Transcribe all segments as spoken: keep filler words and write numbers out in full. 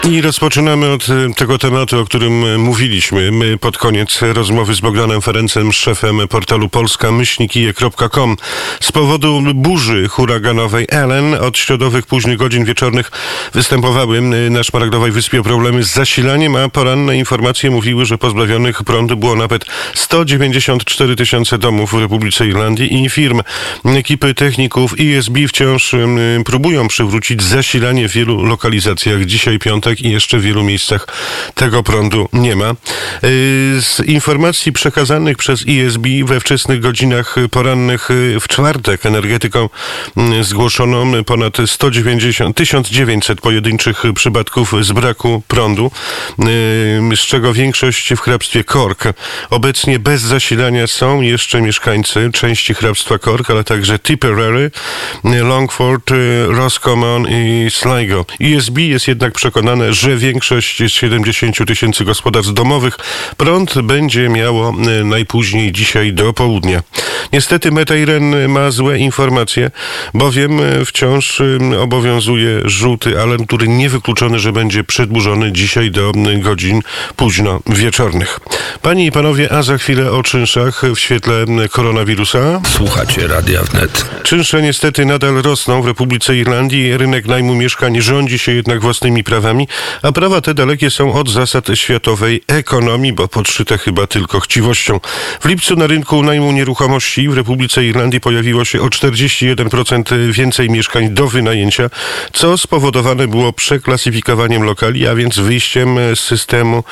I rozpoczynamy od tego tematu, o którym mówiliśmy pod koniec rozmowy z Bogdanem Ferencem, szefem portalu polska myślnik i e kropka com. Z powodu burzy huraganowej Ellen od środowych późnych godzin wieczornych występowały na Szmaragdowej Wyspie problemy z zasilaniem, a poranne informacje mówiły, że pozbawionych prądu było nawet sto dziewięćdziesiąt cztery tysiące domów w Republice Irlandii i firm. Ekipy techników E S B wciąż próbują przywrócić zasilanie w wielu lokalizacjach. Dzisiaj piątek i jeszcze w wielu miejscach tego prądu nie ma. Z informacji przekazanych przez E S B we wczesnych godzinach porannych w czwartek energetykom zgłoszono ponad sto dziewięćdziesiąt, tysiąc dziewięćset pojedynczych przypadków z braku prądu, z czego większość w hrabstwie Cork. Obecnie bez zasilania są jeszcze mieszkańcy części hrabstwa Cork, ale także Tipperary, Longford, Roscommon i Sligo. E S B jest jednak przekonane, że większość z siedemdziesięciu tysięcy gospodarstw domowych prąd będzie miało najpóźniej dzisiaj do południa. Niestety Metairen ma złe informacje, bowiem wciąż obowiązuje żółty alarm, który niewykluczony, że będzie przedłużony dzisiaj do godzin późno wieczornych. Panie i panowie, a za chwilę o czynszach w świetle koronawirusa. Słuchacie Radia Wnet. Czynsze niestety nadal rosną w Republice Irlandii. Rynek najmu mieszkań rządzi się jednak własnymi prawami, a prawa te dalekie są od zasad światowej ekonomii, bo podszyte chyba tylko chciwością. W lipcu na rynku najmu nieruchomości w Republice Irlandii pojawiło się o czterdzieści jeden procent więcej mieszkań do wynajęcia, co spowodowane było przeklasyfikowaniem lokali, a więc wyjściem z systemu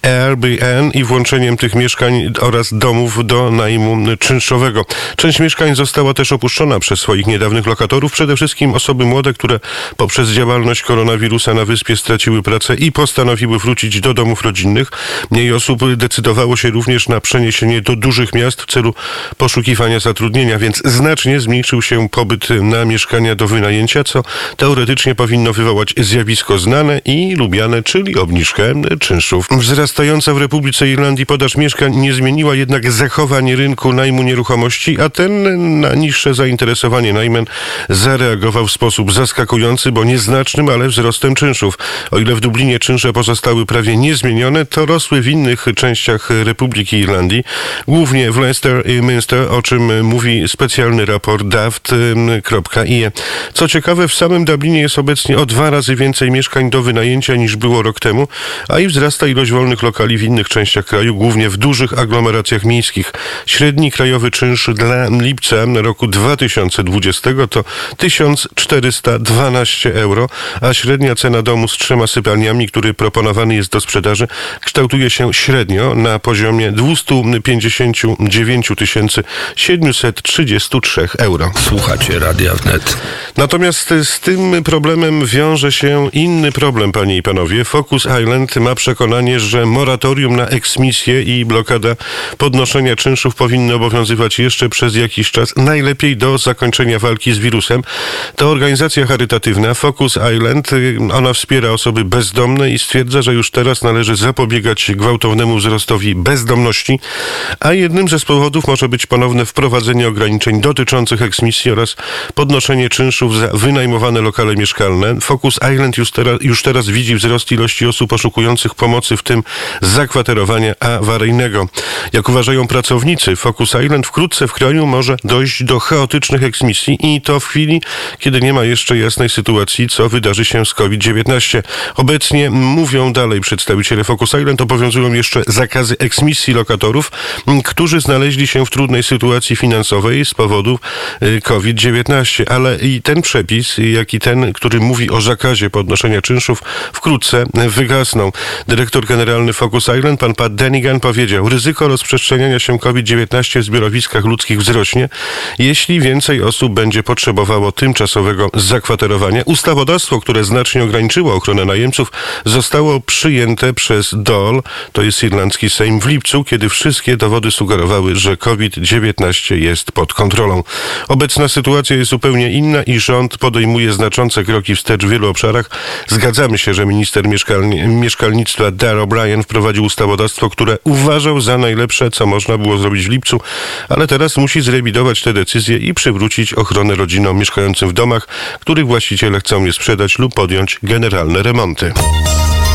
Airbnb i włączeniem tych mieszkań oraz domów do najmu czynszowego. Część mieszkań została też opuszczona przez swoich niedawnych lokatorów, przede wszystkim osoby młode, które poprzez działalność koronawirusa na wyspie straciły pracę i postanowiły wrócić do domów rodzinnych. Mniej osób decydowało się również na przeniesienie do dużych miast w celu poszukiwania zatrudnienia, więc znacznie zmniejszył się pobyt na mieszkania do wynajęcia, co teoretycznie powinno wywołać zjawisko znane i lubiane, czyli obniżkę czynszów. Wzrastająca w Republice Irlandii podaż mieszkań nie zmieniła jednak zachowań rynku najmu nieruchomości, a ten na niższe zainteresowanie najmem zareagował w sposób zaskakujący, bo nieznacznym, ale wzrostem czynszów. O ile w Dublinie czynsze pozostały prawie niezmienione, to rosły w innych częściach Republiki Irlandii, głównie w Leicester i Munster, o czym mówi specjalny raport daft kropka i e. Co ciekawe, w samym Dublinie jest obecnie o dwa razy więcej mieszkań do wynajęcia niż było rok temu, a i wzrasta ilość wolnych lokali w innych częściach kraju, głównie w dużych aglomeracjach miejskich. Średni krajowy czynsz dla lipca roku dwa tysiące dwudziestego to tysiąc czterysta dwanaście euro, a średnia cena domu z trzema sypialniami, który proponowany jest do sprzedaży, kształtuje się średnio na poziomie dwieście pięćdziesiąt dziewięć tysięcy siedemset trzydzieści trzy euro. Słuchacie Radia Wnet. Natomiast z tym problemem wiąże się inny problem, panie i panowie. Focus Island ma przekonanie, że moratorium na eksmisję i blokada podnoszenia czynszów powinny obowiązywać jeszcze przez jakiś czas, najlepiej do zakończenia walki z wirusem. To organizacja charytatywna Focus Island, ona wspiera osoby bezdomne i stwierdza, że już teraz należy zapobiegać gwałtownemu wzrostowi bezdomności, a jednym ze powodów może być ponowne wprowadzenie ograniczeń dotyczących eksmisji oraz podnoszenie czynszów za wynajmowane lokale mieszkalne. Focus Island już teraz, już teraz widzi wzrost ilości osób poszukujących pomocy, w tym zakwaterowania awaryjnego. Jak uważają pracownicy Focus Island, wkrótce w kraju może dojść do chaotycznych eksmisji i to w chwili, kiedy nie ma jeszcze jasnej sytuacji, co wydarzy się z COVID dziewiętnaście. Obecnie, mówią dalej przedstawiciele Focus Island, obowiązują jeszcze zakazy eksmisji lokatorów, którzy znaleźli się w trudnej sytuacji finansowej z powodu COVID dziewiętnaście. Ale i ten przepis, jak i ten, który mówi o zakazie podnoszenia czynszów, wkrótce wygasną. Dyrektor generalny Focus Island, pan Pat Denigan, powiedział: ryzyko rozprzestrzeniania się COVID dziewiętnaście w zbiorowiskach ludzkich wzrośnie, jeśli więcej osób będzie potrzebowało tymczasowego zakwaterowania. Ustawodawstwo, które znacznie ograniczyło ochronę najemców, zostało przyjęte przez D O L, to jest irlandzki Sejm, w lipcu, kiedy wszystkie dowody sugerowały, że COVID dziewiętnaście jest pod kontrolą. Obecna sytuacja jest zupełnie inna i rząd podejmuje znaczące kroki wstecz w wielu obszarach. Zgadzamy się, że minister mieszkalni- mieszkalnictwa Darragh O'Brien wprowadził ustawodawstwo, które uważał za najlepsze, co można było zrobić w lipcu, ale teraz musi zrewidować te decyzje i przywrócić ochronę rodzinom mieszkającym w domach, których właściciele chcą je sprzedać lub podjąć generalne remonty.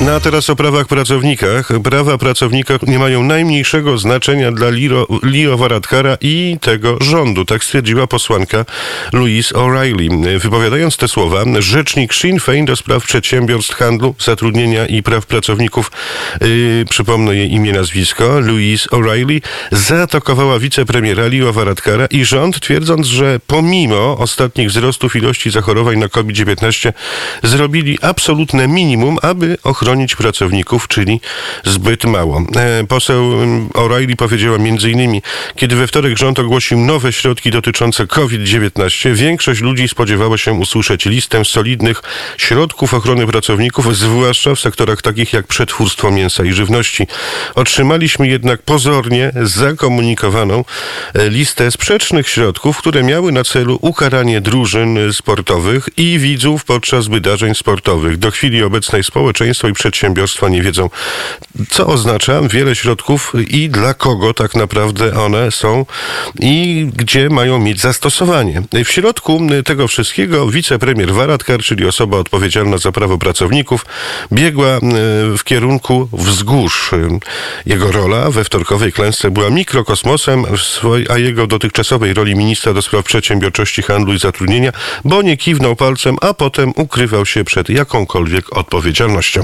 No a teraz o prawach pracownikach. Prawa pracownika nie mają najmniejszego znaczenia dla Liro, Leo Varadkara i tego rządu. Tak stwierdziła posłanka Louise O'Reilly. Wypowiadając te słowa, rzecznik Sinn Féin do spraw przedsiębiorstw, handlu, zatrudnienia i praw pracowników, yy, przypomnę jej imię, nazwisko, Louise O'Reilly, zaatakowała wicepremiera Leo Varadkara i rząd, twierdząc, że pomimo ostatnich wzrostów ilości zachorowań na COVID dziewiętnaście zrobili absolutne minimum, aby ochronić pracowników, czyli zbyt mało. Poseł O'Reilly powiedziała między innymi, kiedy we wtorek rząd ogłosił nowe środki dotyczące COVID dziewiętnaście, większość ludzi spodziewała się usłyszeć listę solidnych środków ochrony pracowników, zwłaszcza w sektorach takich jak przetwórstwo mięsa i żywności. Otrzymaliśmy jednak pozornie zakomunikowaną listę sprzecznych środków, które miały na celu ukaranie drużyn sportowych i widzów podczas wydarzeń sportowych. Do chwili obecnej społeczeństwo i przedsiębiorstwa nie wiedzą, co oznacza wiele środków i dla kogo tak naprawdę one są i gdzie mają mieć zastosowanie. W środku tego wszystkiego wicepremier Varadkar, czyli osoba odpowiedzialna za prawo pracowników, biegła w kierunku wzgórz. Jego rola we wtorkowej klęsce była mikrokosmosem, w swojej, a jego dotychczasowej roli ministra do spraw przedsiębiorczości, handlu i zatrudnienia, bo nie kiwnął palcem, a potem ukrywał się przed jakąkolwiek odpowiedzialnością.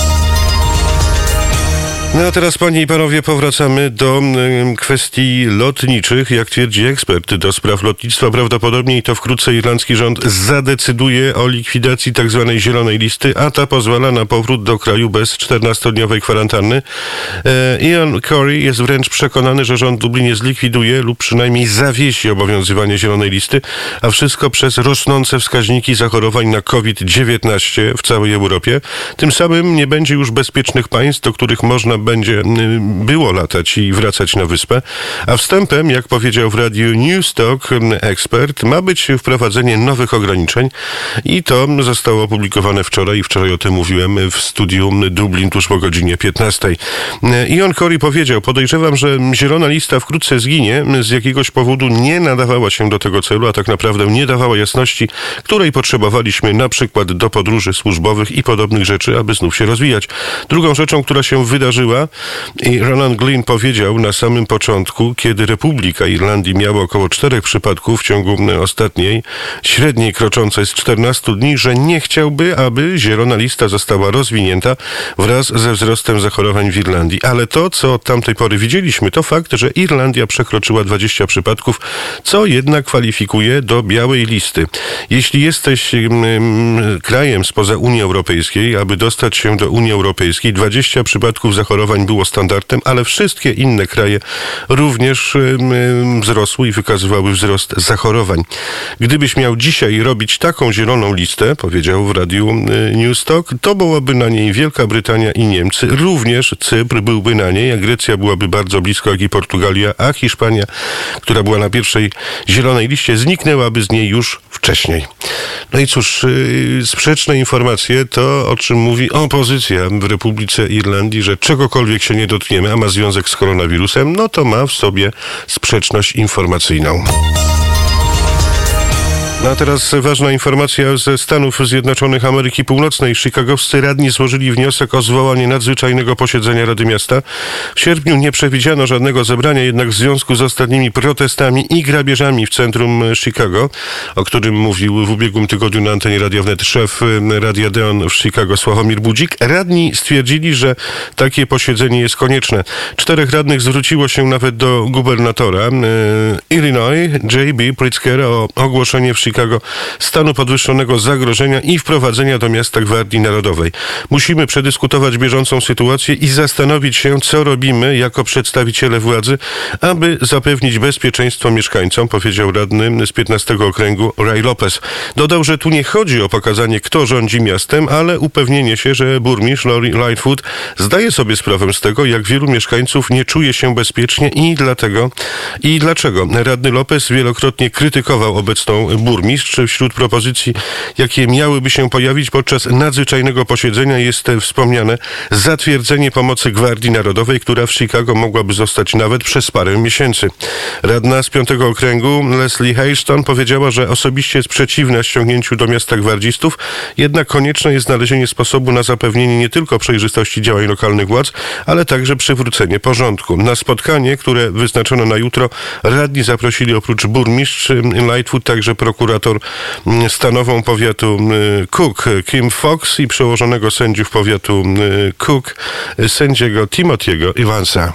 No a teraz, panie i panowie, powracamy do y, kwestii lotniczych. Jak twierdzi ekspert do spraw lotnictwa, prawdopodobnie i to wkrótce irlandzki rząd zadecyduje o likwidacji tzw. zielonej listy, a ta pozwala na powrót do kraju bez czternastodniowej kwarantanny. E, Ian Curry jest wręcz przekonany, że rząd w Dublinie zlikwiduje lub przynajmniej zawiesi obowiązywanie zielonej listy, a wszystko przez rosnące wskaźniki zachorowań na COVID dziewiętnaście w całej Europie. Tym samym nie będzie już bezpiecznych państw, do których można będzie było latać i wracać na wyspę. A wstępem, jak powiedział w radiu Newstalk ekspert, ma być wprowadzenie nowych ograniczeń i to zostało opublikowane wczoraj i wczoraj o tym mówiłem w studiu Dublin tuż po godzinie piętnastej. Ian Curry powiedział, podejrzewam, że zielona lista wkrótce zginie, z jakiegoś powodu nie nadawała się do tego celu, a tak naprawdę nie dawała jasności, której potrzebowaliśmy na przykład do podróży służbowych i podobnych rzeczy, aby znów się rozwijać. Drugą rzeczą, która się wydarzyła, i Ronan Glynn powiedział na samym początku, kiedy Republika Irlandii miała około czterech przypadków w ciągu ostatniej, średniej kroczącej z czternastu dni, że nie chciałby, aby zielona lista została rozwinięta wraz ze wzrostem zachorowań w Irlandii. Ale to, co od tamtej pory widzieliśmy, to fakt, że Irlandia przekroczyła dwadzieścia przypadków, co jednak kwalifikuje do białej listy. Jeśli jesteś mm, krajem spoza Unii Europejskiej, aby dostać się do Unii Europejskiej, dwadzieścia przypadków zachorowań było standardem, ale wszystkie inne kraje również y, wzrosły i wykazywały wzrost zachorowań. Gdybyś miał dzisiaj robić taką zieloną listę, powiedział w radiu y, Newstalk, to byłaby na niej Wielka Brytania i Niemcy. Również Cypr byłby na niej, a Grecja byłaby bardzo blisko, jak i Portugalia, a Hiszpania, która była na pierwszej zielonej liście, zniknęłaby z niej już wcześniej. No i cóż, y, sprzeczne informacje to, o czym mówi opozycja w Republice Irlandii, że czegokolwiek się nie dotkniemy, a ma związek z koronawirusem, no to ma w sobie sprzeczność informacyjną. No a teraz ważna informacja ze Stanów Zjednoczonych Ameryki Północnej. Chicagowscy radni złożyli wniosek o zwołanie nadzwyczajnego posiedzenia Rady Miasta. W sierpniu nie przewidziano żadnego zebrania, jednak w związku z ostatnimi protestami i grabieżami w centrum Chicago, o którym mówił w ubiegłym tygodniu na antenie Radia Wnet szef Radia Deon w Chicago Sławomir Budzik, radni stwierdzili, że takie posiedzenie jest konieczne. Czterech radnych zwróciło się nawet do gubernatora e, Illinois J B Pritzkera o ogłoszenie w Chicago stanu podwyższonego zagrożenia i wprowadzenia do miasta Gwardii Narodowej. Musimy przedyskutować bieżącą sytuację i zastanowić się, co robimy jako przedstawiciele władzy, aby zapewnić bezpieczeństwo mieszkańcom, powiedział radny z piętnastego okręgu Ray Lopez. Dodał, że tu nie chodzi o pokazanie, kto rządzi miastem, ale upewnienie się, że burmistrz Lori Lightfoot zdaje sobie sprawę z tego, jak wielu mieszkańców nie czuje się bezpiecznie i dlatego i dlaczego. Radny Lopez wielokrotnie krytykował obecną burmistrz burmistrz. Wśród propozycji, jakie miałyby się pojawić podczas nadzwyczajnego posiedzenia, jest wspomniane zatwierdzenie pomocy Gwardii Narodowej, która w Chicago mogłaby zostać nawet przez parę miesięcy. Radna z piątego okręgu Leslie Hayston powiedziała, że osobiście jest przeciwna ściągnięciu do miasta gwardzistów, jednak konieczne jest znalezienie sposobu na zapewnienie nie tylko przejrzystości działań lokalnych władz, ale także przywrócenie porządku. Na spotkanie, które wyznaczono na jutro, radni zaprosili oprócz burmistrz Lightfoot także prokurator stanową powiatu Cook Kim Fox i przełożonego sędziów powiatu Cook sędziego Timothy'ego Evansa.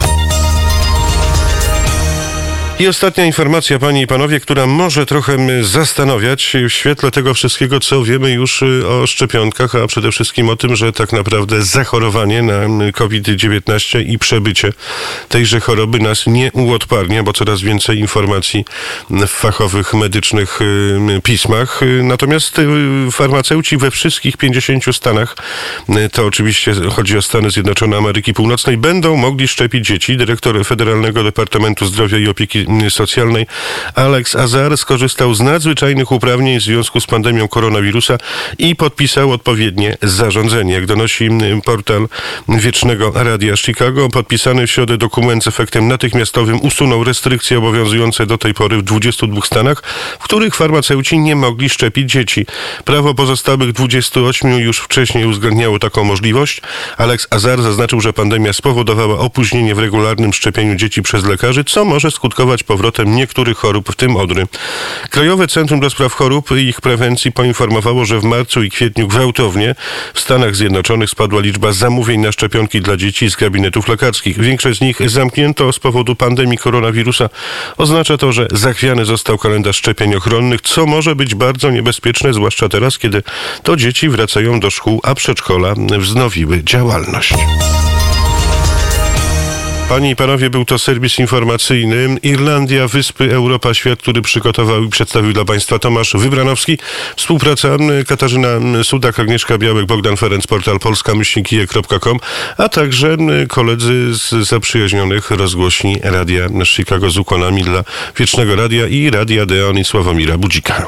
I ostatnia informacja, panie i panowie, która może trochę zastanawiać w świetle tego wszystkiego, co wiemy już o szczepionkach, a przede wszystkim o tym, że tak naprawdę zachorowanie na COVID dziewiętnaście i przebycie tejże choroby nas nie uodparnia, bo coraz więcej informacji w fachowych, medycznych pismach. Natomiast farmaceuci we wszystkich pięćdziesięciu stanach, to oczywiście chodzi o Stany Zjednoczone Ameryki Północnej, będą mogli szczepić dzieci. Dyrektor Federalnego Departamentu Zdrowia i Opieki Socjalnej Alex Azar skorzystał z nadzwyczajnych uprawnień w związku z pandemią koronawirusa i podpisał odpowiednie zarządzenie. Jak donosi portal Wiecznego Radia Chicago, podpisany w środę dokument z efektem natychmiastowym usunął restrykcje obowiązujące do tej pory w dwudziestu dwóch stanach, w których farmaceuci nie mogli szczepić dzieci. Prawo pozostałych dwudziestu ośmiu już wcześniej uwzględniało taką możliwość. Alex Azar zaznaczył, że pandemia spowodowała opóźnienie w regularnym szczepieniu dzieci przez lekarzy, co może skutkować powrotem niektórych chorób, w tym odry. Krajowe Centrum do Spraw Chorób i ich Prewencji poinformowało, że w marcu i kwietniu gwałtownie w Stanach Zjednoczonych spadła liczba zamówień na szczepionki dla dzieci z gabinetów lekarskich. Większość z nich zamknięto z powodu pandemii koronawirusa. Oznacza to, że zachwiany został kalendarz szczepień ochronnych, co może być bardzo niebezpieczne, zwłaszcza teraz, kiedy to dzieci wracają do szkół, a przedszkola wznowiły działalność. Panie i panowie, był to serwis informacyjny Irlandia, Wyspy, Europa, Świat, który przygotował i przedstawił dla państwa Tomasz Wybranowski. Współpraca Katarzyna Sudak, Agnieszka Białek, Bogdan Ferenc, portal polska myślnik kije kropka com, a także koledzy z zaprzyjaźnionych rozgłośni Radia Chicago z ukłonami dla Wiecznego Radia i Radia Deon i Sławomira Budzika.